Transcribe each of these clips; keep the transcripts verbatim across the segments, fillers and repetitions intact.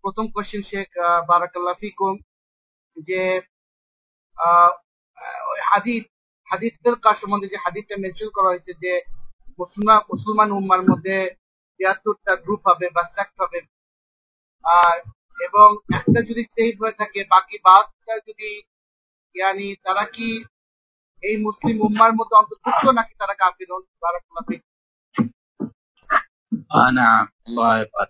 প্রথম কোশ্চেন শেখ, বারাকাল্লাহ ফিকুম, যে আহ, ওই হাদিস হাদিস ফিরকা সম্বন্ধে যে হাদিসটা মেনশন করা হয়েছে যে মুসলমান মুসলমান উম্মার মধ্যে তিয়াত্তরটা গ্রুপ হবে বা সেক্ট হবে, আর এবং একটা যদি সেভ হয়ে থাকে বাকি বাদটা যদি ইয়ানি তারা কি এই মুসলিম উম্মার মধ্যে অন্তর্ভুক্ত নাকি তারা কাফিরুন? বারাকাল্লাহ ফিকুম। আনা আল্লাহ আকবার।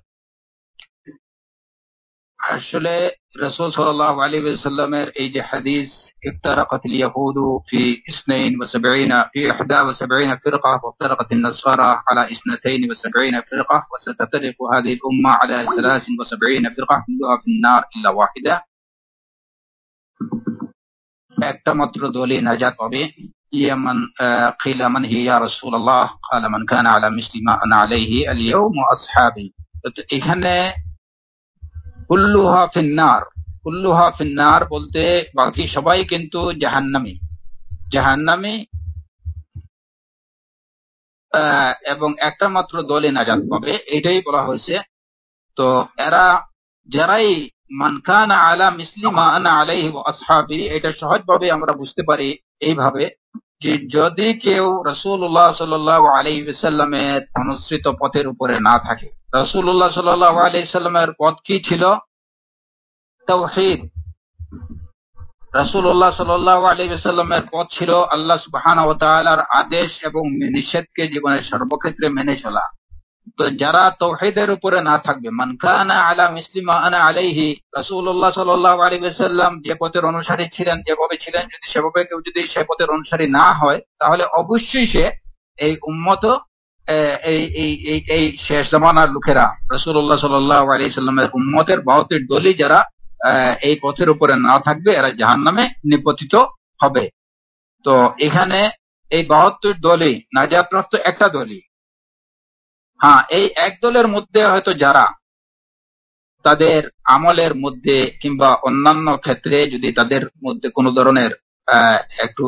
আসলে রাসূল সাল্লাল্লাহু আলাইহি ওয়াসাল্লামের এই যে হাদিস افترقت اليهود في اثنين وسبعين في إحدى وسبعين فرقة وافترقت النصارى على اثنتين وسبعين فرقة وستفترق هذه الأمة على ثلاث وسبعين فرقة كلها في النار إلا واحدة। একটা মাত্র দলই নাজাত পাবে। ইয়ামান কিলা মান হি ইয়া রাসূলুল্লাহ ক্বালা মান কানা আলা মিসলি মা আনা আলাইহি আল ইয়াউম ওয়া আসহাবি। তো এখানে কুল্লুহা ফিন্নার, কুল্লুহা ফিন্নার বলতে বাকি সবাই কিন্তু জাহান্নামী, জাহান্নামী এবং একটা মাত্র দলে নাজাত পাবে, এটাই বলা হয়েছে। তো এরা যারাই মান কানা আলা মিসলি মা আনা আলাইহি ওয়া আসহাবি, এটা সহজভাবে আমরা বুঝতে পারি এইভাবে যে যদি কেউ রাসূলুল্লাহ সাল্লাল্লাহু আলাইহি ওয়াসাল্লামের অনুসৃত পথের উপরে না থাকে। রাসূলুল্লাহ সাল্লাল্লাহু আলাইহি ওয়াসাল্লামের পথ কি ছিল? তাওহীদ। রাসূলুল্লাহ সাল্লাল্লাহু আলাইহি ওয়াসাল্লামের পথ ছিল আল্লাহ সুবহানাহু ওয়া তাআলার আদেশ এবং নিষেধকে জীবনের সর্বক্ষেত্রে মেনে চলা। তো যারা তাওহীদের উপরে না থাকবে, মান কানা আলা মিসলি মা আনা আলাইহি, রাসূলুল্লাহ সাল্লাল্লাহু আলাইহি ওয়াসাল্লাম যে পথের অনুসারী ছিলেন, যেভাবে ছিলেন, যদি সেভাবে কেউ যদি সে পথের অনুসারী না হয়, তাহলে অবশ্যই সে এই উম্মত এই এই এই এই শেষ জামানার লোকেরা রাসূলুল্লাহ সাল্লাল্লাহু আলাইহি ওয়াসাল্লামের উম্মতের বাহাত্তর দলই যারা এই পথের উপরে না থাকবে, এরা জাহান্নামে নিপতিত হবে। তো এখানে এই বাহাত্তর দলই নাজাতপ্রাপ্ত একটা দলই। হ্যাঁ, এই এক দলের মধ্যে হয়তো যারা তাদের আমলের মধ্যে কিংবা অন্যান্য ক্ষেত্রে যদি তাদের মধ্যে কোনো ধরনের একটু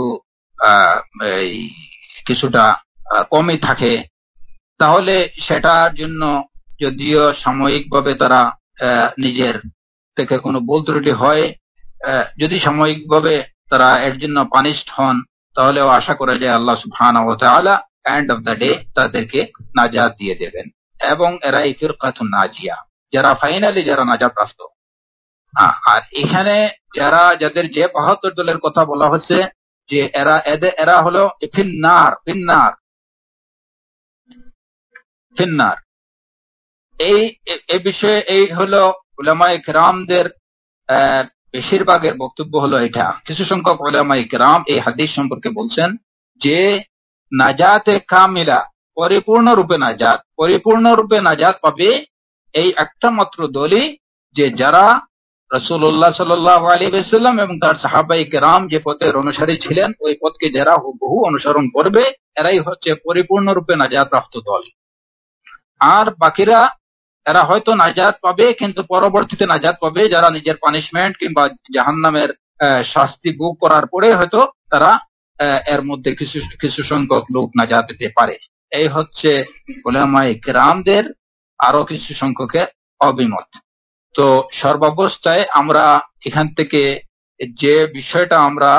কিছুটা কমই থাকে, তাহলে সেটার জন্য যদিও সাময়িকভাবে তারা নিজের থেকে কোনো ভুল ত্রুটি হয়, যদি সাময়িকভাবে তারা এর জন্য পানিশড হন, তাহলেও আশা করা যায় আল্লাহ সুবহানাহু ওয়া তাআলা এন্ড অফ দ্য ডে তাদেরকে নাজাত দিয়ে দেবেন এবং এরা এই ফিরকাতুন নাজিয়া, যারা ফাইনালি যারা নাজাত প্রাপ্ত। আর এখানে যারা যাদের যে বাহাত্তর দলের কথা বলা হচ্ছে যে এরা এদের এরা হলো ফিন্নার, ফিন্নার, ফিন্নার। এই এই বিষয়ে এই হলো উলামায়ে কেরামদের বেশিরভাগের বক্তব্য হলো এটা। কিছু সংখ্যক উলামায়ে কেরাম এই হাদিস সম্পর্কে বলছেন যে নাজাতে কামিলা, পরিপূর্ণ রূপে নাজাত, পরিপূর্ণ রূপে নাজাত পাবে এই একটা মাত্র দলই যে যারা রাসূলুল্লাহ সাল্লাল্লাহু আলাইহি ওয়াসাল্লাম এবং তার সাহাবায়ে কেরাম যে পথের অনুসারী ছিলেন, ওই পথকে যারা হুবহু অনুসরণ করবে, এরাই হচ্ছে পরিপূর্ণ রূপে নাজাত প্রাপ্ত দল। আর বাকিরা এরা হয়তো নাজাত পাবে, কিন্তু পরবর্তীতে নাজাত পাবে যারা নিজের পানিশমেন্ট কিংবা জাহান্নামের শাস্তি ভোগ করার পরে হয়তো তারা এর মধ্যে কিছু কিছু সংখ্যক লোক নাজাত পেতে পারে। এই হচ্ছে উলামায়ে কেরামদের আরো কিছু সংখ্যকের অভিমত। তো সর্বাবস্থায় আমরা এখান থেকে যে বিষয়টা আমরা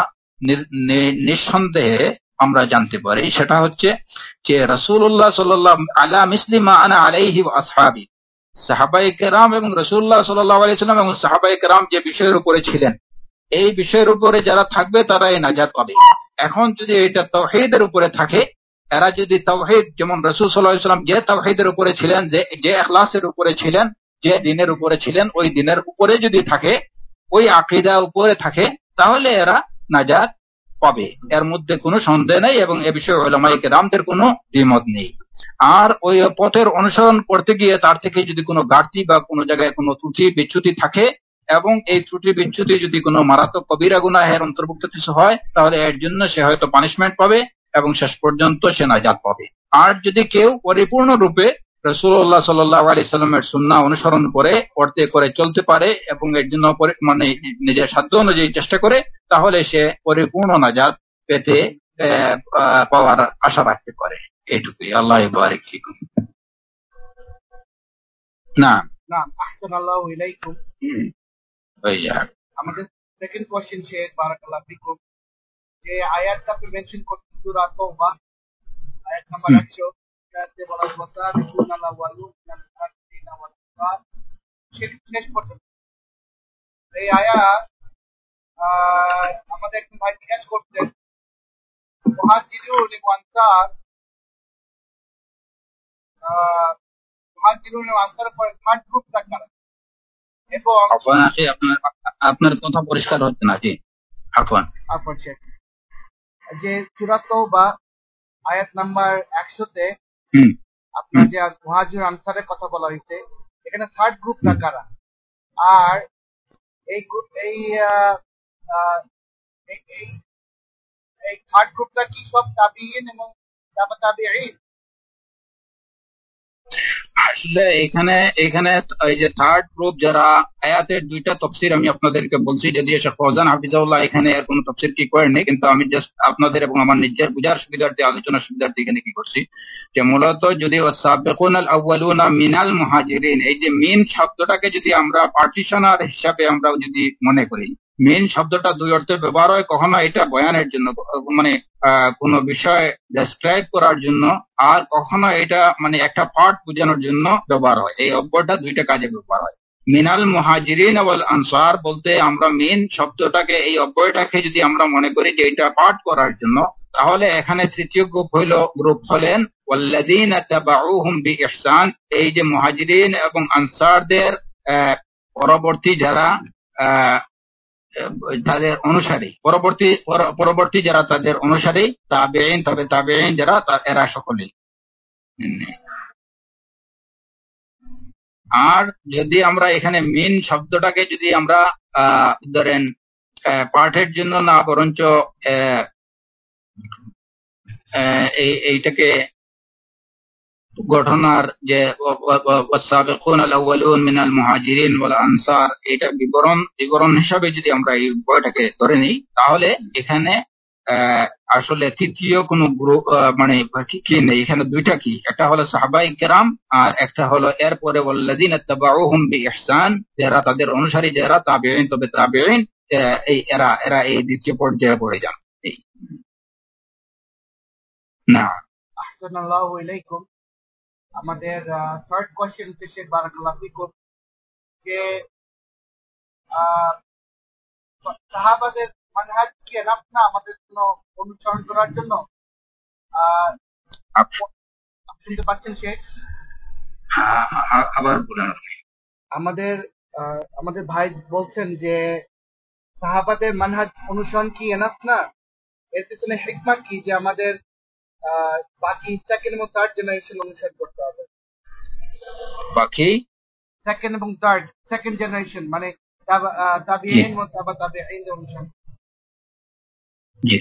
নিঃসন্দেহে আমরা জানতে পারি সেটা হচ্ছে যে রাসূলুল্লাহ সাল্লাল্লাহু আলা মিসলি মা আনা আলাইহি ওয়া আসহাবি, সাহাবায়ে কেরাম এবং রাসূলুল্লাহ সাল্লাল্লাহু আলাইহি ওয়াসাল্লাম এবং সাহাবায়ে কেরাম যে বিষয়ের উপরে ছিলেন, এই বিষয়ের উপরে যারা থাকবে তারাই নাজাত পাবে। এখন যদি এটা তাওহীদের উপরে থাকে, এরা যদি তাওহীদ, যেমন রাসূল সাল্লাল্লাহু আলাইহি ওয়াসাল্লাম যে তাওহীদের উপরে ছিলেন, যে যে ইখলাসের উপরে ছিলেন, যে দ্বীনের উপরে ছিলেন, ওই দ্বীনের উপরে যদি থাকে, ওই আকীদা উপরে থাকে, তাহলে এরা নাজাত পাবে, এর মধ্যে কোনো সন্দেহ নেই এবং এ বিষয়ে উলামায়ে কেরামদের কোনো দ্বিমত নেই। আর ওই পথের অনুসরণ করতে গিয়ে তার থেকে যদি কোনো ঘাটতি বা কোনো জায়গায় কোনো ত্রুটি বিচ্যুতি থাকে এবং এই ত্রুটি বিচ্যুতি যদি কোনো মারাত্মক কবিরা গুনাহের অন্তর্ভুক্ত কিছু হয়, তাহলে এর জন্য সে হয়তো পানিশমেন্ট পাবে এবং শেষ পর্যন্ত সে নাজাত পাবে। আর যদি কেউ পরিপূর্ণ রূপে রাসূলুল্লাহ সাল্লাল্লাহু আলাইহি সাল্লামের সুন্নাহ অনুসরণ করে করতে করে চলতে পারে এবং এর জন্য মানে নিজের সাধ্য অনুযায়ী চেষ্টা করে, তাহলে সে পরিপূর্ণ নাজাত পেতে পাওয়ার আশা রাখতে পারে। এইটুকুই। আল্লাহ বারিক ফিকুম। না নাম আহসানাল্লাহু ইলাইকুম। ওই যা আমাদের সেকেন্ড কোশ্চেন শেখ বারাকাল্লাহু ফিকুম, যে আয়াতটা আপনি মেনশন করছেন সূরা তাওবা আয়াত নাম্বার একশো, যাতে বলা আছে ওয়াসাবিকুনা আল-আউওয়ালুনা মিনাল মুহাজিরিনা ওয়াল আনসার, শেষ পর্যন্ত এই আয়াত আহ, আমাদের একজন ভাই জিজ্ঞেস করতেন মুহাজিরুন এবং আনসার, আহ, মুহাজিরুন এবং আনসারের পরে থার্ড গ্রুপটা কারা? এবং আফওয়ান আখি, আপনার আপনার কথা পরিষ্কার হচ্ছে না। জি আফওয়ান। আফওয়ান শেখ, যে সূরা তাওবা আয়াত নাম্বার একশোতে হুম আপনার যে মুহাজির আনসারের কথা বলা হয়েছে, এখানে থার্ড গ্রুপটা কারা? আর এই গ্রুপ- এই আহ, আহ, এই এই- এই থার্ড গ্রুপটা কি সব তাবিঈন এবং তাবা তাবিঈন? আসলে এখানে এখানে এই যে থার্ড গ্রুপ যারা, আয়াতের দুইটা তফসির আমি আপনাদেরকে বলছি, যদি শেখ ফৌজান হাফিজাউল্লাহ এখানে এর কোনো তফসির কি করেননি, কিন্তু আমি জাস্ট আপনাদের এবং আমার নিজের বুঝার সুবিধার্থে, আলোচনার সুবিধার্থে এখানে কি করছি, যে মূলত যদি ওয়াসাবিকুনাল আউওয়ালুনা মিনাল মুহাজিরিন, এই যে মিন শব্দটাকে যদি আমরা পার্টিশনার হিসাবে আমরা যদি মনে করি, মেন শব্দটা দুই অর্থে ব্যবহার হয়। কখনো এটা বয়ানের জন্য, মানে আহ, কোনো বিষয় ডেসক্রাইব করার জন্য, আর কখনো এটা মানে একটা পার্ট বোঝানোর জন্য ব্যবহার হয়। এই অব্যটা দুইটা কাজে ব্যবহার হয়। মিনাল মুহাজিরিন ওয়াল আনসার বলতে আমরা মেন শব্দটাকে, এই অব্যয়টাকে যদি আমরা মনে করি যে এটা পার্ট করার জন্য, তাহলে এখানে তৃতীয় গ্রুপ হইল গ্রুপ হলেন ওয়াল্লাযীনা তাবাউহুম বিইহসান, এই যে মুহাজিরিন এবং আনসারদের আহ, পরবর্তী যারা আহ তাদের অনুসারী, পরবর্তী পরবর্তী যারা তাদের অনুসারী, তাবেঈন, তবে তাবেঈন যারা, এরা সকলেই। আর যদি আমরা এখানে মিন শব্দটাকে যদি আমরা আহ ধরেন পাঠের জন্য না, বরঞ্চ এইটাকে ঘটনার যে ওয়াসাবিকুনা আল-আউওয়ালুন মিনাল মুহাজিরিন ওয়াল আনসার, এটা বিবরণ বিবরণ হিসাবে যদি আমরা এই বইটাকে ধরে নিই, তাহলে এখানে আসলে তৃতীয় কোন গ্রুপ মানে কি নেই। এখানে দুইটা কি, একটা হলো সাহাবায়ে কেরাম আর একটা হলো এরপরে ওয়াল্লাযীনা তাবাউহুম বিইহসান, যারা তাদের অনুসারী, যারা তাবেঈন, তবে তাবেঈন, এই এরা এরা এই দ্বিতীয় পর্যায়ে পড়ে যান। এই না আহসানাল্লাহু ইলাইকুম। আমাদের থার্ড কোশ্চেন হচ্ছে শেখ বারাকাল্লাহু ফিকুম, যে সাহাবাদের মানহাজ কি এনাফ না আমাদের জন্য অনুসরণ করার জন্য? শুনতে পাচ্ছেন শেখ? আবার বলেন। আমাদের আমাদের ভাই বলছেন যে সাহাবাদের মানহাজ অনুসরণ কি এনাফ না, এর পিছনে হিকমা কি যে আমাদের বাকি সেকেন্ড এবং থার্ড জেনারেশন অনুসরণ করতে হবে? বাকি সেকেন্ড এবং থার্ড, সেকেন্ড জেনারেশন মানে তাবিঈন ও তাবা তাবিঈন অনুসরণ। জি,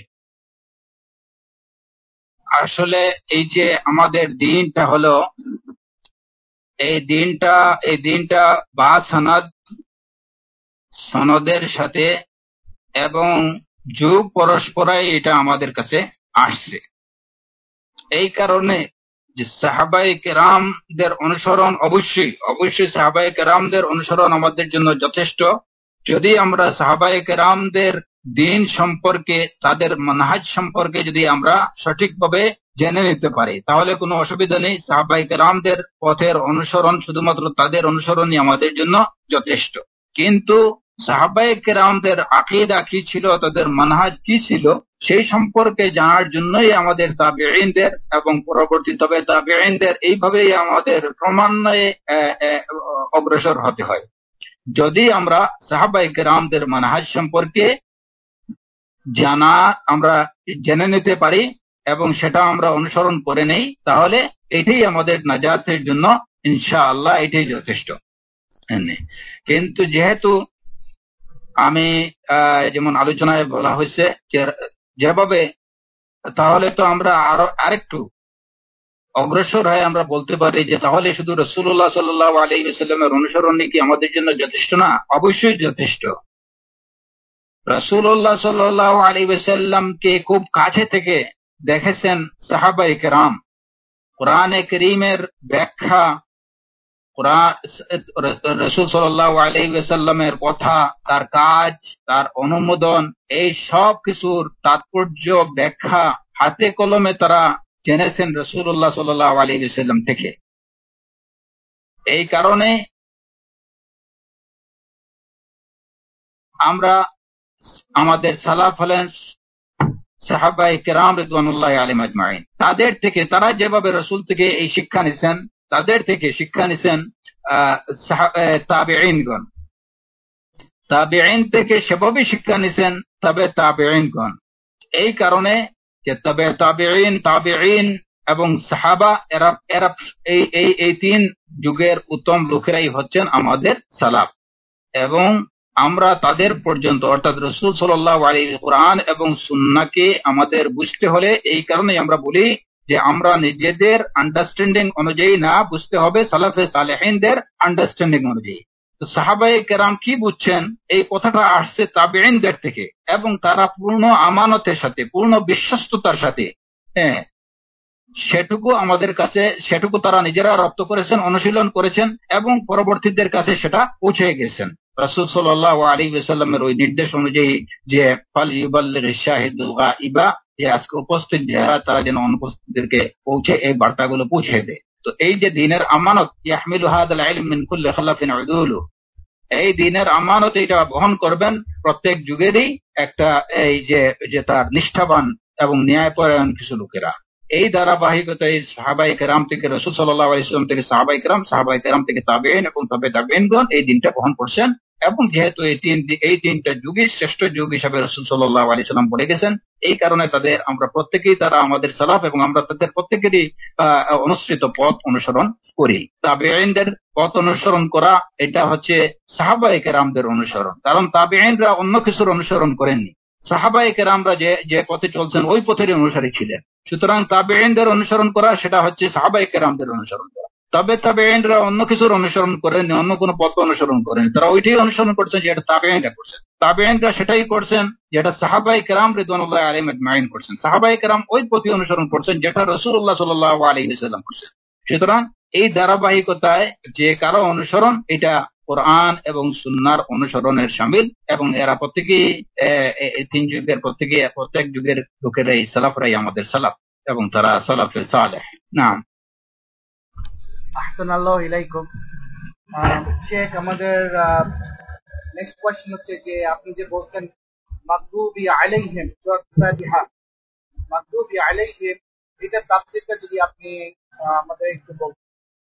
আসলে এই যে আমাদের দিনটা হলো, এই দিনটা এই দিনটা বা সনদ সনদের সাথে এবং যুগ পরস্পরাই এটা আমাদের কাছে আসছে। এই কারণে যে সাহাবায়ে কেরামদের অনুসরণ অবশ্যই অবশ্যই সাহাবায়ে কেরামদের অনুসরণ আমাদের জন্য যথেষ্ট। যদি আমরা সাহাবায়ে কেরামদের দিন সম্পর্কে, তাদের মানহাজ সম্পর্কে যদি আমরা সঠিকভাবে জেনে নিতে পারি, তাহলে কোনো অসুবিধা নেই। সাহাবায়ে কেরামদের পথের অনুসরণ, শুধুমাত্র তাদের অনুসরণই আমাদের জন্য যথেষ্ট। কিন্তু সাহাবায়ে কেরামদের আকীদা কি ছিল, তাদের মানহাজ কি ছিল, সেই সম্পর্কে জানার জন্যই আমাদের তাবেঈনদের এবং পরবর্তী তবে তাবেঈনদের এইভাবেই আমাদের ক্রমান্বয়ে অগ্রসর হতে হয়। যদি আমরা সাহাবায়ে কেরামদের মানহাজ সম্পর্কে জানা আমরা জেনে নিতে পারি এবং সেটা আমরা অনুসরণ করে নেই, তাহলে এটাই আমাদের নাজাতের জন্য ইনশাআল্লাহ এটাই যথেষ্ট। কিন্তু যেহেতু আমি যেমন আলোচনায় বলা হয়েছে যেভাবে, তাহলে তো আমরা আরো আরেকটু অগ্রসর হয়ে আমরা বলতে পারি যে তাহলে শুধু রাসূলুল্লাহ সাল্লাল্লাহু আলাইহি ওয়াসাল্লামের অনুসরণই কি আমাদের জন্য যথেষ্ট না? অবশ্যই যথেষ্ট। রাসূলুল্লাহ সাল্লাল্লাহু আলাইহি ওয়াসাল্লামকে খুব কাছে থেকে দেখেছেন সাহাবায়ে কেরাম। কোরআনে কারীমের ব্যাখ্যা কোরআন, রাসূল সাল্লাল্লাহু আলাইহি ওয়াসাল্লামের কথা, তার কাজ, তার অনুমোদন, এই সব কিছুর তাৎপর্য ব্যাখ্যা হাতে কলমে তারা জেনেছেন রাসূলুল্লাহ সাল্লাল্লাহু আলাইহি ওয়াসাল্লাম থেকে। এই কারণে আমরা আমাদের সালাফ হলেন সাহাবায়ে কেরাম রিদওয়ানুল্লাহি আলাইহিম আজমাইন, তাদের থেকে, তারা যেভাবে রাসূল থেকে এই শিক্ষা নিছেন, তাদের থেকে শিক্ষা নিছেন তাবেঈনগণ, তাবেঈন থেকে সেভাবে শিক্ষা নিছেন তবে তাবেঈনগণ। এই কারণে যে তবে তাবেঈন, তাবেঈন এবং সাহাবা, এরা এরা এই এই এই তিন যুগের উত্তম লোকেরাই হচ্ছেন আমাদের সালাফ। এবং আমরা তাদের পর্যন্ত, অর্থাৎ রাসূল সাল্লাল্লাহু আলাইহি কোরআন এবং সুন্নাহকে আমাদের বুঝতে হলে এই কারণে আমরা বলি যে আমরা নিজেদের আন্ডারস্ট্যান্ডিং অনুযায়ী না, বুঝতে হবে সালাফে সালেহিনদের আন্ডারস্ট্যান্ডিং অনুযায়ী। তো সাহাবায়ে কেরাম কি বুঝছেন, এই কথাটা আসছে তাবেঈনদের থেকে, এবং তারা পূর্ণ আমানতের সাথে, পূর্ণ বিশ্বস্ততার সাথে, হ্যাঁ, সেটুকু আমাদের কাছে, সেটুকু তারা নিজেরা রপ্ত করেছেন, অনুশীলন করেছেন এবং পরবর্তীদের কাছে সেটা পৌঁছে গেছেন। রাসূল সাল্লাল্লাহু আলাইহি ওয়াসাল্লামের ওই নির্দেশ অনুযায়ী যে ফাল ইউবাল্লিগিশ শাহিদুল গায়বা, যে আজকে উপস্থিত যারা তারা যেন অনুপস্থিতদেরকে পৌঁছে এই বার্তাগুলো পৌঁছে দেয়। তো এই যে দ্বীনের আমানত, ইয়াহমিলু হাযাল ইলম মিন কুল্লি খালাফিন উদুলু, এই দ্বীনের আমানত এটা বহন করবেন প্রত্যেক যুগেরই একটা, এই যে যে তার নিষ্ঠাবান এবং ন্যায়পরায়ণ কিছু লোকেরা। এই ধারাবাহিকতায় সাহাবায়ে কেরাম থেকে রাসূল সাল্লাল্লাহু আলাইহি ওয়াসাল্লাম থেকে সাহাবায়ে কেরাম, সাহাবায়ে কেরাম থেকে তাবেঈন এবং তবে তাবেঈনগণ এই দিনটা বহন করছেন। এবং যেহেতু এই তিন এই তিনটা যুগের শ্রেষ্ঠ যুগ হিসাবে রাসূল সাল্লাল্লাহু আলাইহি ওয়াসাল্লাম বলে গেছেন, এই কারণে তাদের আমরা প্রত্যেকেই, তারা আমাদের সালাফ এবং আমরা তাদের প্রত্যেকেরই অনুসৃত পথ অনুসরণ করি। তাবেঈনদের পথ অনুসরণ করা, এটা হচ্ছে সাহাবায়ে কেরামদের অনুসরণ, কারণ তাবেঈনরা অন্য কিছুর অনুসরণ করেননি। সাহাবায়ে কেরামরা যে যে পথে চলছেন ওই পথেরই অনুসারী ছিলেন। সুতরাং তাবেঈনদের অনুসরণ করা, সেটা হচ্ছে সাহাবায়ে কেরামদের অনুসরণ করা। তবে তাবেঈনরা অন্য কিছুর অনুসরণ করেননি, অন্য কোনো পথ অনুসরণ করেননি, তারা ওইটাই অনুসরণ করছেন যেটা তাবেঈনরা করছেন। তাবেঈনরা সেটাই করছেন যেটা সাহাবায়ে কেরাম রিদওয়ানুল্লাহি আলাইহিম আজমাইন করছেন। সাহাবায়ে কেরাম ওই পথই অনুসরণ করছেন যেটা রাসূলুল্লাহ সাল্লাল্লাহু আলাইহি ওয়াসাল্লাম করছেন। সুতরাং এই ধারাবাহিকতায় যে কারো অনুসরণ, এটা কোরআন এবং সুন্নাহর অনুসরণের শামিল, এবং এরা প্রত্যেকেই তিন যুগের প্রত্যেকে প্রত্যেক যুগের লোকেরাই, সালাফরাই আমাদের সালাফ, এবং তারা সালাফে সালেহ। নাম আহসানাল্লাহু ইলাইকুম। শেখ, আমাদের নেক্সট কোয়েশ্চেন হচ্ছে যে আপনি যে বলছেন মাগদুবি আলাইহিম, সূরা ফাতিহা, মাগদুবি আলাইহিম, এটা তাফসীরটা যদি আপনি আমাদের একটু বলতেন।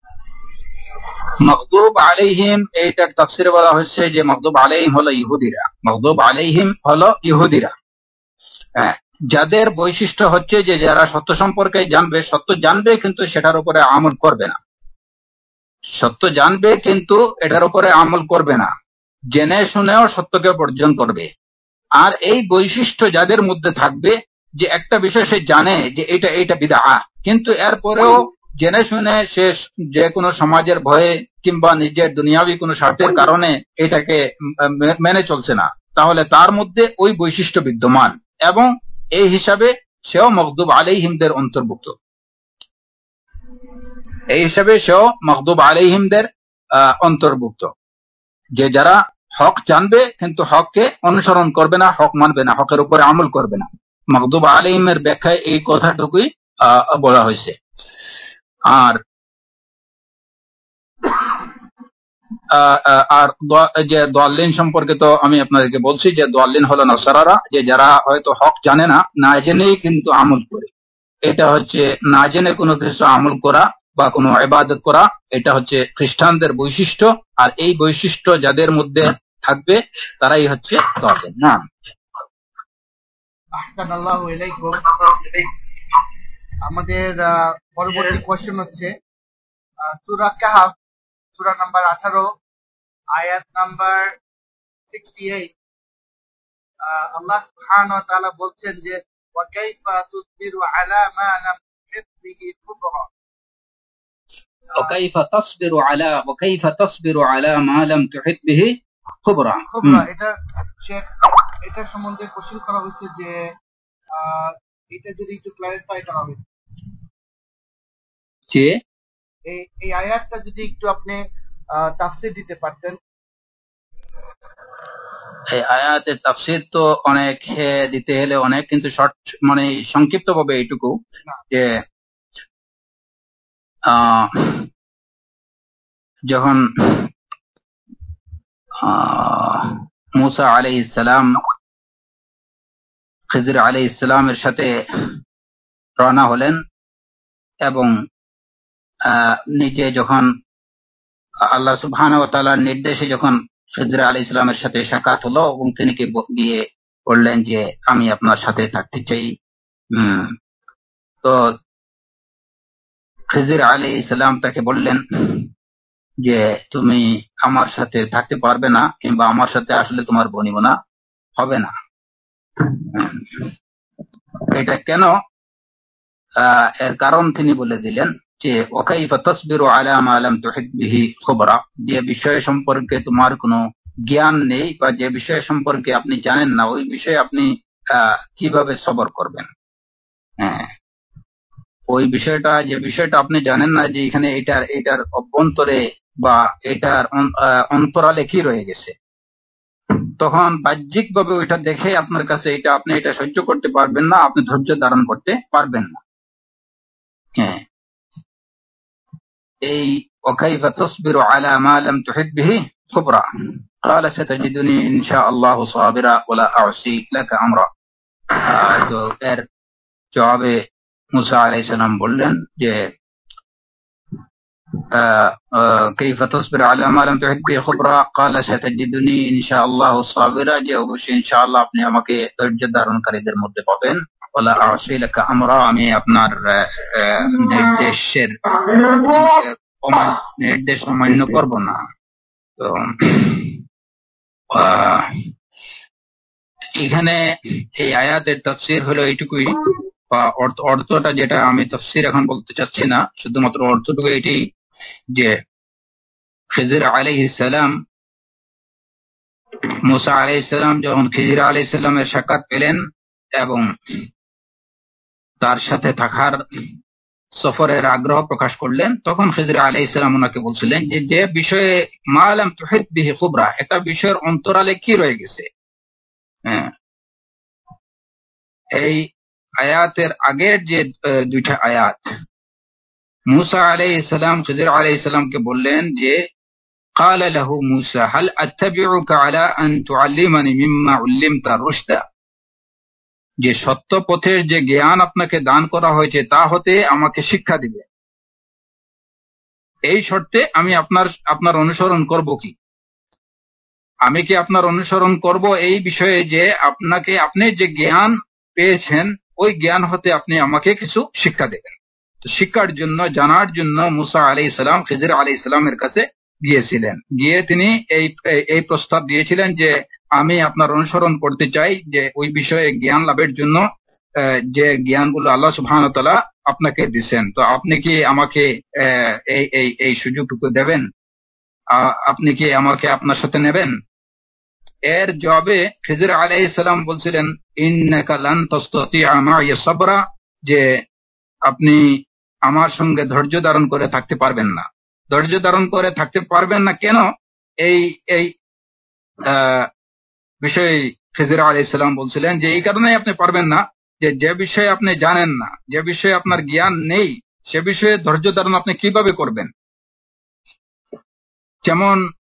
মাগদুব আলাইহিম, এইটার তাফসীরে বলা হয়েছে যে মাগদুব আলাইহিম হলো ইহুদিরা। মাগদুব আলাইহিম হলো ইহুদিরা, হ্যাঁ, যাদের বৈশিষ্ট্য হচ্ছে যে যারা সত্য সম্পর্কে জানবে, সত্য জানবে কিন্তু সেটার উপরে আমল করবে না, সত্য জানবে কিন্তু এটার উপরে আমল করবে না, জেনে শুনেও সত্যকে বর্জন করবে। আর এই বৈশিষ্ট্য যাদের মধ্যে থাকবে, যে একটা বিষয় সে জানে যে এটা এটা বিদআত, কিন্তু এরপরেও জেনে শুনে সে যে কোনো সমাজের ভয়ে কিংবা নিজের দুনিয়াবি কোনো স্বার্থের কারণে এটাকে মেনে চলছে না, তাহলে তার মধ্যে ওই বৈশিষ্ট্য বিদ্যমান, এবং এই হিসাবে সেও মাগদুব আলাইহিমদের অন্তর্ভুক্ত। এই হিসাবে সেও মাগদুব আলাইহিমদের অন্তর্ভুক্ত, যে যারা হক জানবে কিন্তু হককে অনুসরণ করবে না, হক মানবে না, হকের উপরে আমল করবে না। মাগদুব আলাইহিমের ব্যাখ্যায় এই কথাটুকুই বলা হয়েছে। আর আর যে দাল্লিন সম্পর্কে তো আমি আপনাদেরকে বলছি যে দাল্লিন হলো নাসারারা, যে যারা হয়তো হক জানে না, না জেনেই কিন্তু আমল করে। এটা হচ্ছে না জেনে কোনো কিছু আমল করা বা কোনো ইবাদত করা, এটা হচ্ছে খ্রিস্টানদের বৈশিষ্ট্য। আর এই বৈশিষ্ট্য যাদের মধ্যে থাকবে তারাই হচ্ছে দাল্লিন। না, আহসানাল্লাহু ইলাইকুম। আমাদের পরবর্তী কোশ্চেন হচ্ছে সূরা কাহফ, সূরা নাম্বার আঠারো, আয়াত নাম্বার আটষট্টি। আল্লাহ সুবহানাহু ওয়া তাআলা বলছেন যে ওয়া কাইফা তুসবিরু আলা মা লাম তুহিত বিহি খুবরা, ওয়া কাইফা তাসবিরু আলা ওয়া কাইফা তাসবিরু আলা মা লাম তুহিত বিহি খুবরা। খুবরা, এটা শেখ, এটা সম্বন্ধে কোশ্চেন করা হয়েছে যে এটা যদি একটু ক্লারিফাই করা হয়, যে এই এই আয়াতটা যদি একটু আপনি তাফসীর দিতে পারতেন। এই আয়াতের তাফসীর তো অনেক দিতে হলে অনেক, কিন্তু শর্ট মানে সংক্ষিপ্ত ভাবে এইটুকু যে যখন মুসা আলাইহিস সালাম খিজর আলাইহিস সালামের সাথে রওনা হলেন এবং নিজে যখন আল্লাহ সুবহানাহু ওয়া তাআলার নির্দেশে যখন খিজর আলাইহিস সালামের সাথে সাক্ষাৎ হলো এবং তিনি গিয়ে বললেন যে আমি আপনার সাথে থাকতে চাই, হম তো খিজর আলাইহিস সালাম তাকে বললেন যে তুমি আমার সাথে থাকতে পারবে না, কিংবা আমার সাথে আসলে তোমার বনিবনা হবে না। এটা কেন, এর কারণ তিনি বলে দিলেন যে ওয়াকাইফা তাসবিরু আলা মা লাম তুহিত বিহি খুবরা, যে বিষয় সম্পর্কে তোমার কোনো জ্ঞান নেই বা যে বিষয় সম্পর্কে আপনি জানেন না, ওই বিষয়ে আপনি কিভাবে সবর করবেন। হ্যাঁ, ওই বিষয়টা যে বিষয়টা আপনি জানেন না যে এখানে এটার এটার অভ্যন্তরে বা এটার অন্তরালে কি রয়ে গেছে, তখন বাহ্যিক ভাবে ওইটা দেখে আপনার কাছে এটা আপনি এটা সহ্য করতে পারবেন না, আপনি ধৈর্য ধারণ করতে পারবেন না। হ্যাঁ, এই ওয়াকাইফা তাসবিরু আলা মা লাম তুহিত বিহি খুবরা قال ستجدني ان شاء الله صابرا ولا اعصي لك امرا। তো এর জবাবে মুসা আলাইহিস সালাম বললেন যে كيف تصبر على ما لم تحط به خبرا قال ستجدني ان شاء الله صابرا، যে অবশ্যই ইনশাআল্লাহ আপনি আমাকে ধৈর্য ধারণকারীদের মধ্যে পাবেন। ওয়ালা আ'সি লাকা আমরা, আমি আপনার নির্দেশের নির্দেশ অমান্য করব না। তো এখানে এই আয়াতের তাফসীর হলো এইটুকুই, অর্থটা যেটা আমি তাফসীর এখন বলতে চাচ্ছি না, শুধুমাত্র অর্থটুকু এটি যে খিজর আলাইহিস সালাম মুসা আলাইহিস সালাম যখন খিজর আলাইহিস সালামের সাক্ষাৎ পেলেন এবং তার সাথে থাকার সফরের আগ্রহ প্রকাশ করলেন, তখন খিজর আলাইহিস সালাম ওনাকে বলছিলেন যে যে বিষয়ে মা লাম তুহিত বিহি খুবরা, একটা বিষয়ের অন্তরালে কি রয়ে গেছে। হ্যাঁ, এই আয়াতের আগের যে দুইটা আয়াত, মুসা আলাইহিস সালাম খিজর আলাইহিস সালামকে বললেন যে قال له موسى هل أتبعك على أن تعلمني مما علمت رشدا, যে সত্য পথের যে জ্ঞান আপনাকে দান করা হয়েছে তা হতে আমাকে শিক্ষা দিবে, এই শর্তে আমি আপনার আপনার অনুসরণ করব কি, আমি কি আপনার অনুসরণ করব এই বিষয়ে যে আপনাকে আপনি যে জ্ঞান পেয়েছেন ওই জ্ঞান হতে আপনি আমাকে কিছু শিক্ষা দেবেন। তো শিক্ষার জন্য জানার জন্য মুসা আলাইহিস সালাম খিজর আলাইহিস সালামের কাছে গিয়েছিলেন, গিয়ে তিনি এই এই প্রস্তাব দিয়েছিলেন যে আমি আপনার অনুসরণ করতে চাই যে ওই বিষয়ে জ্ঞান লাভের জন্য যে জ্ঞানগুলো আল্লাহ সুবহানাহু ওয়া তাআলা আপনাকে দিয়েছেন, তো আপনি কি আমাকে এই এই এই সুযোগটুকু দেবেন, আপনি কি আমাকে আপনার সাথে নেবেন। এর জবাবে খিজর আলাইহিস সালাম বলছিলেন ইন্নাকা লান তাসতাতিআ মা'ই সাবরা, যে আপনি আমার সঙ্গে ধৈর্য ধারণ করে থাকতে পারবেন না। ধৈর্য ধারণ করে থাকতে পারবেন না কেন, এই এই বিষয়ে খিজর আলাইহিস সালাম বলছিলেন যে এই কারণেই আপনি পারবেন না যে যে বিষয়ে আপনি জানেন না, যে বিষয়ে আপনার জ্ঞান নেই, সে বিষয়ে ধৈর্য ধারণ আপনি কিভাবে করবেন। যেমন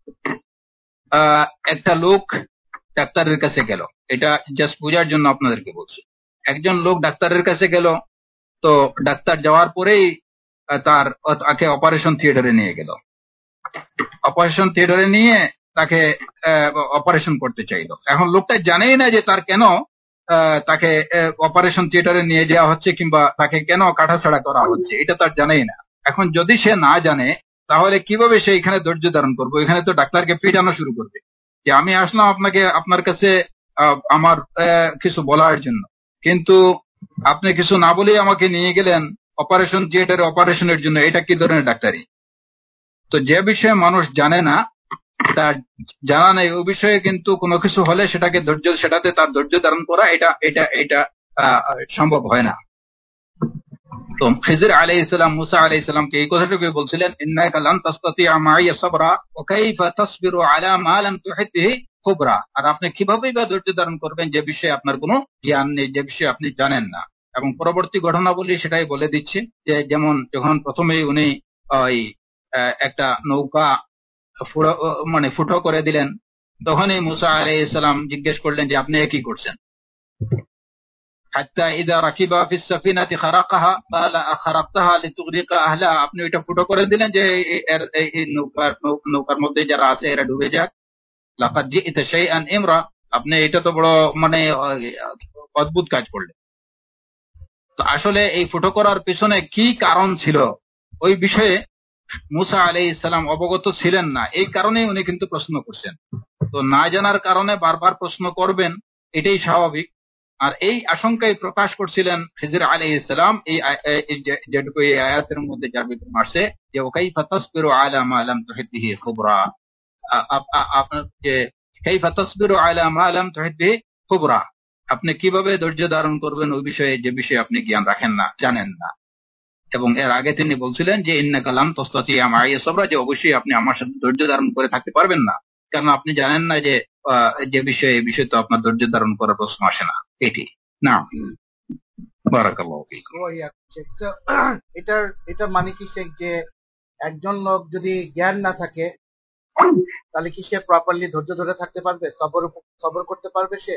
একটা লোক ডাক্তারের কাছে গেল, এটা জাস্ট বোঝার জন্য আপনাদেরকে বলছি। একজন লোক ডাক্তারের কাছে গেল, তো ডাক্তার যাওয়ার পরেই তার তাকে অপারেশন থিয়েটারে নিয়ে গেল, অপারেশন থিয়েটারে নিয়ে তাকে অপারেশন করতে চাইলো। এখন লোকটা জানেই না যে তার কেন তাকে অপারেশন থিয়েটারে নিয়ে যাওয়া হচ্ছে কিংবা তাকে কেন কাটাছাড়া করা হচ্ছে, এটা তার জানেই না। এখন যদি সে না জানে তাহলে কিভাবে সে এখানে ধৈর্য ধারণ করবে, এখানে তো ডাক্তারকে পিটানো শুরু করবে যে আমি আসলাম আপনাকে আপনার কাছে আমার কিছু বলার জন্য, কিন্তু আপনি কিছু না বলেই আমাকে নিয়ে গেলেন অপারেশন থিয়েটারে অপারেশনের জন্য, এটা কি ধরনের ডাক্তারি। তো যে বিষয়ে মানুষ জানে না, তার জানা নেই, ওই বিষয়ে কিন্তু কোনো কিছু হলে সেটাকে ধৈর্য সেটাতে তার ধৈর্য ধারণ করা এটা এটা এটা সম্ভব হয় না। তো খিজির আলাইহিস সালাম মুসা আলাইহিস সালামকে এই কথাটুকু বলছিলেন, ইন্নাকা লান তাসতাতিআ মাইয়া সাবরা ওয়া কাইফা তাসবিরু আলা মা লাম তুহিত বিহি খুবরা। আর আপনি কিভাবেই বা ধৈর্য ধারণ করবেন যে বিষয়ে আপনার কোনো জ্ঞান নেই, যে বিষয়ে আপনি জানেন না। এবং পরবর্তী ঘটনাবলী সেটাই বলে দিচ্ছি, যে যেমন যখন প্রথমেই উনি ওই একটা নৌকা মানে ফুটো করে দিলেন, তখনই মুসা আলাইহিস সালাম জিজ্ঞেস করলেন যে আপনি কি করছেন। হাত্তা ইযা রাকিবা ফিস সাফিনাতি খারাকাহা ক্বালা আখারাকতাহা লিতুগরিকা আহলাহা, আপনি এটা ফুটো করে দিলেন যে এই নৌকার নৌকার মধ্যে যারা আছে এরা ডুবে যাক। লাকাদ জি'তা শাইআন ইমরা, আপনি এটা তো বড় মানে অদ্ভুত কাজ করলেন। তো আসলে এই ফুটো করার পিছনে কি কারণ ছিল ওই বিষয়ে মুসা আলাইহিস সালাম অবগত ছিলেন না, এই কারণেই উনি কিন্তু প্রশ্ন করছেন। তো না জানার কারণে বারবার প্রশ্ন করবেন, এটাই স্বাভাবিক। আর এই আশঙ্কাই প্রকাশ করছিলেন খিজির আলাইহিস সালাম এই যেটুকু এই আয়াতের মধ্যে যার ভিতরে আসছে, যে কাইফা তাসবিরু আলা মা লাম তুহিত বিহি খুবরা, আপনার যে কাইফা তাসবিরু আলা মা লাম তুহিত বিহি খুবরা, আপনি কিভাবে ধৈর্য ধারণ করবেন ওই বিষয়ে যে বিষয়ে আপনি জ্ঞান রাখেন না, জানেন না। এবং এর আগে তিনি বলছিলেন যে ইন্নাকা লান তাসতাতিআ মাইয়া সাবরা, যে অবশ্যই আপনি আমার সাথে ধৈর্য ধারণ করে থাকতে পারবেন না, কারণ আপনি জানেন না যে যে বিষয়ে এই বিষয়ে তো আপনার ধৈর্য ধারণ করার প্রশ্ন আসে না। এটি না, বারাকাল্লাহু ফীকুম। এটার এটার মানে কি শেখ, যে একজন লোক যদি জ্ঞান না থাকে তাহলে কি সে প্রপারলি ধৈর্য ধরে থাকতে পারবে, সবর সবর করতে পারবে সে?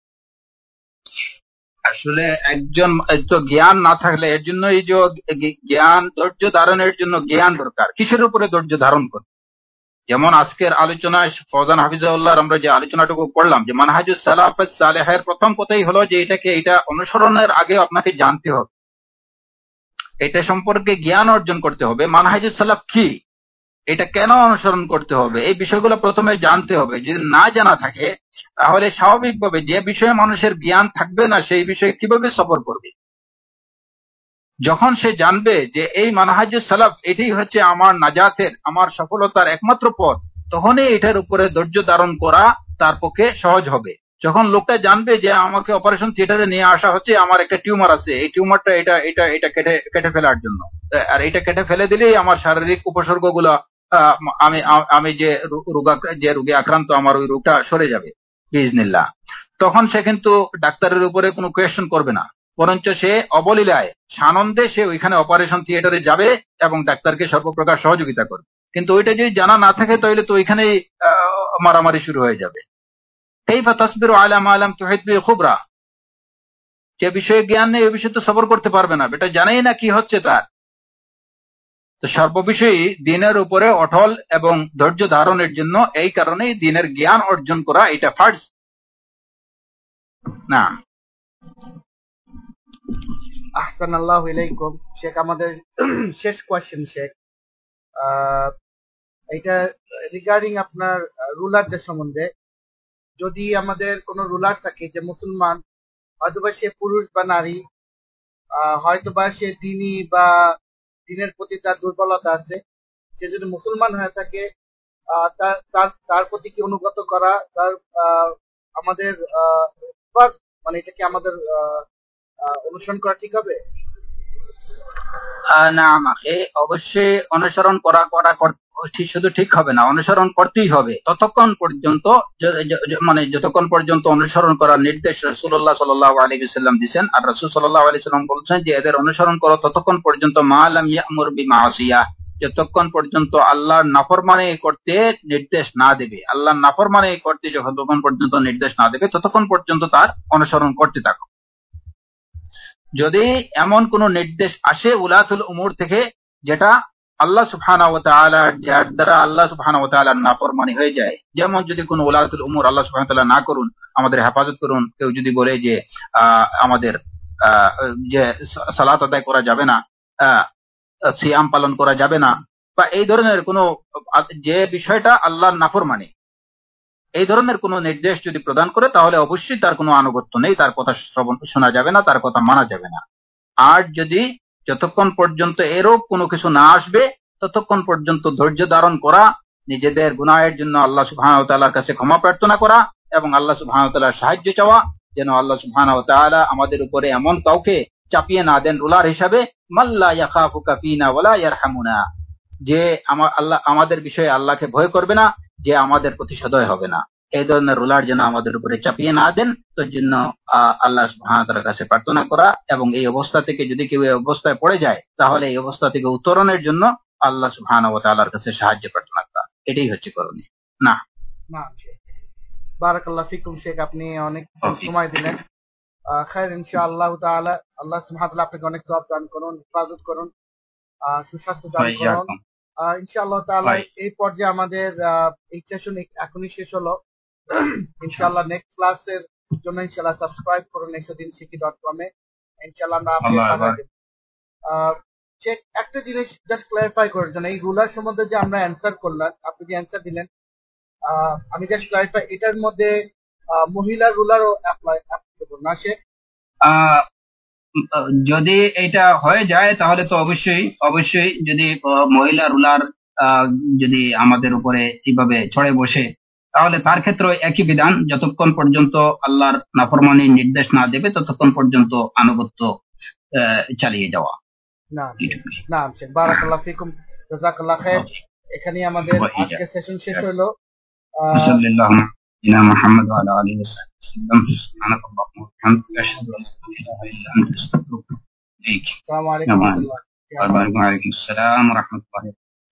আসলে একজন তো জ্ঞান না থাকলে, এর জন্য এই যে জ্ঞান ধৈর্য ধারণের জন্য জ্ঞান দরকার, কিসের উপরে ধৈর্য ধারণ করবে। যেমন আজকের আলোচনায় ফৌজান হাফিজাহুল্লাহ আমরা যে আলোচনাটুকু করলাম, যে মানহাজুস সালাফুস সালেহের প্রথম কথাই হলো যে এটাকে এটা অনুসরণের আগে আপনাকে জানতে হবে, এটা সম্পর্কে জ্ঞান অর্জন করতে হবে। মানহাজুস সালাফ কি, এটা কেন অনুসরণ করতে হবে, এই বিষয়গুলো প্রথমে জানতে হবে। যদি না জানা থাকে তাহলে স্বাভাবিকভাবে যে বিষয়ে মানুষের জ্ঞান থাকবে না সেই বিষয়ে কিভাবে সবর করবে। যখন সে জানবে যে এই মানহাজুস সালাফ এটাই হচ্ছে আমার নাজাতের, আমার সফলতার একমাত্র পথ, তখনই এটার উপরে ধৈর্য ধারণ করা তার পক্ষে সহজ হবে। যখন লোকটা জানবে যে আমাকে অপারেশন থিয়েটারে নিয়ে আসা হচ্ছে, আমার একটা টিউমার আছে, এই টিউমারটা এটা এটা এটা কেটে কেটে ফেলার জন্য, আর এটা কেটে ফেলে দিলেই আমার শারীরিক উপসর্গগুলো আমি আমি যে রোগা যে রোগে আক্রান্ত আমার ওই রোগটা সরে যাবে বিইজনিল্লাহ, তখন সে কিন্তু ডাক্তারের উপরে কোনো কোয়েশ্চেন করবে না, বরঞ্চ সে অবলীলায় সানন্দে সে ওইখানে অপারেশন থিয়েটারে যাবে এবং ডাক্তারকে সর্বপ্রকার সহযোগিতা করবে। কিন্তু ওইটা যদি জানা না থাকে তাহলে তো ওইখানেই মারামারি শুরু হয়ে যাবে। কাইফা তাসবিরু আলা মা লাম তুহিত বিহি খুবরা, যে বিষয়ে জ্ঞান নেই ওই বিষয়ে তো সবর করতে পারবে না, এটা জানেই না কি হচ্ছে তার। তো সর্ববিষয়ই দ্বীনের উপরে অটল এবং ধৈর্য ধারণের জন্য এই কারণেই দ্বীনের জ্ঞান অর্জন করা এটা ফার্জ না। আহসানাল্লাহু ইলাইকুম শেখ, আমাদের শেষ কোয়েশ্চেন শেখ, এটা রিগার্ডিং আপনার রুলারদের সম্বন্ধে। যদি আমাদের কোনো রুলার থাকে যে মুসলমান, হয়তোবা সে পুরুষ বা নারী, হয়তোবা সে দ্বীনী বা দ্বীনের প্রতি তার দুর্বলতা আছে, সে যদি মুসলমান হয়ে থাকে তার তার প্রতি কি অনুগত করা তার আমাদের মানে এটা কি আমাদের অনুসরণ করা ঠিক হবে? না আমাকে অবশ্যই অনুসরণ করা করা শুধু ঠিক হবে না, অনুসরণ করতেই হবে ততক্ষণ পর্যন্ত, মানে যতক্ষণ পর্যন্ত অনুসরণ করার নির্দেশ রাসূলুল্লাহ সাল্লাল্লাহু আলাইহি ওয়াসাল্লাম দিয়েছেন। আর রাসূল সাল্লাল্লাহু আলাইহি ওয়াসাল্লাম বলেছেন যে এদের অনুসরণ করো ততক্ষণ পর্যন্ত মা লাম ইয়ামুর বিমাসিয়া, যতক্ষণ পর্যন্ত আল্লাহর নাফরমানি করতে নির্দেশ না দেবে, আল্লাহর নাফরমানি করতে যতক্ষণ পর্যন্ত নির্দেশ না দেবে ততক্ষণ পর্যন্ত তার অনুসরণ করতে থাকো। যদি এমন কোন নির্দেশ আসে উলাতুল উমুর থেকে যেটা আল্লাহ সুবহানাহু ওয়া তাআলা, যার দ্বারা আল্লাহ সুবহানাহু ওয়া তাআলার নাফরমানি হয়ে যায়, যেমন যদি কোনো উলাতুল উমুর আল্লাহ সুবহানাহু ওয়া তাআলা না করুন, আমাদের হেফাজত করুন, কেউ যদি বলে যে আমাদের যে সালাত আদায় করা যাবে না, সিয়াম পালন করা যাবে না, বা এই ধরনের কোনো যে বিষয়টা আল্লাহর নাফরমানি, এই ধরনের কোনো নির্দেশ যদি প্রদান করে তাহলে অবশ্যই তার কোনো আনুগত্য নেই, তার কথা শ্রবণ শোনা যাবে না, তার কথা মানা যাবে না। আর যদি যতক্ষণ পর্যন্ত এরূপ কোনো কিছু না আসবে ততক্ষণ পর্যন্ত ধৈর্য ধারণ করা, নিজেদের গুনাহের জন্য আল্লাহ সুবহানাহু ওয়া তাআলার কাছে ক্ষমা প্রার্থনা করা এবং আল্লাহ সুবহানাহু ওয়া তাআলার সাহায্য চাওয়া, যেন আল্লাহ সুবহানাহু ওয়া তাআলা আমাদের উপরে এমন কাউকে চাপিয়ে না দেন রুলার হিসাবে মাল্লা ইয়াখাফুকা ফিনা ওয়ালা ইয়ারহামুনা, যে আমার আল্লাহ আমাদের বিষয়ে আল্লাহকে ভয় করবে না, যে আমাদের প্রতি সদয় হবে না। এই ধরনের রুলার যেন আমাদের উপরে চাপিয়ে না দেন, তোর জন্য আহ, আল্লাহ সুবহানাহু ওয়া তাআলার কাছে প্রার্থনা করা, এবং এই অবস্থা থেকে যদি কেউ এই অবস্থায় পড়ে যায় তাহলে এই অবস্থা থেকে উত্তরণের জন্য আল্লাহ সুবহানাহু ওয়া তাআলার কাছে সাহায্য প্রার্থনা করা, এটাই হচ্ছে করণীয়। না না শেখ, বারাকাল্লাহ ফিকুম শেখ, আপনি অনেক সময় দিলেন। আহ খায়ের ইনশাআল্লাহ তাআলা, আল্লাহ সুবহানাহু ওয়া তাআলা আপনাকে অনেক সওয়াব দান করুন, হেফাজত করুন, আহ সুস্বাস্থ্য দান করুন আহ ইনশাআল্লাহ তাআলা। এই পর্যায়ে আমাদের আহ, এই সেশন এখনই শেষ হলো। ইনশাআল্লাহ নেক্সট ক্লাসের জন্য ইনশাআল্লাহ সাবস্ক্রাইব করুন একশদিন শিখি ডট কম এ। ইনশাআল্লাহ আমরা আপডেট পাঠাই দেব। আহ চেক একটা জিনিস জাস্ট ক্লারিফাই করার জন্য, এই রুলার সম্বন্ধে যে আমরা অ্যান্সার করলাম, আপনি যে অ্যান্সার দিলেন, আহ, আমি জাস্ট ক্লারিফাই, এটার মধ্যে আহ, মহিলা রুলারও অ্যাপ্লাই অ্যাপ্লিকেবল না শেখ? আহ, যদি এটা হয়ে যায় তাহলে তো অবশ্যই অবশ্যই, যদি আহ, মহিলা রুলার আহ, যদি আমাদের উপরে এইভাবে ছড়ে বসে, তাহলে তার ক্ষেত্রে একই বিধান, যতক্ষণ পর্যন্ত আল্লাহর নাফরমানির নির্দেশ না দেবে ততক্ষণ পর্যন্ত আনুগত্য আহ, চালিয়ে যাওয়া। না না শেখ, বারাকাল্লাহ ফিকুম, জাযাকাল্লাহ খায়ের। এখানেই আমাদের আজকের সেশন শেষ হলো। সাল্লাল্লাহু আলা মুহাম্মদ ওয়া আলা আলিহি ওয়া সাহবিহি সুবহানাল্লাহি ওয়া বিহামদিহি আশহাদু আল্লা ইলাহা ইল্লা আনতা আস্তাগফিরুকা ওয়া আতুবু ইলাইক। আসসালামু আলাইকুম ওয়া রাহমাতুল্লাহ। ওয়া আলাইকুম আসসালাম ওয়া রাহমাতুল্লাহি